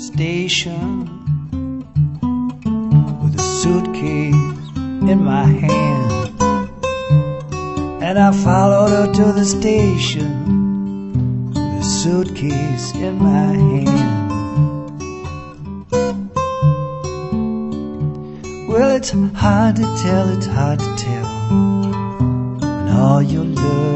station with a suitcase in my hand, and I followed her to the station with a suitcase in my hand. Well, it's hard to tell when all your love